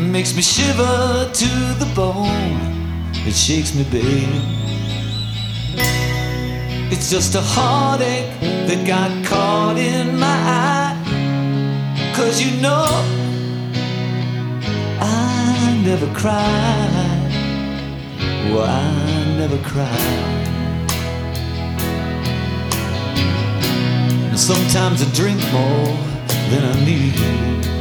makes me shiver to the bone. It shakes me, babe. It's just a heartache that got caught in my eye. 'Cause you know I never cry. Oh, I never cry. And sometimes I drink more than I need.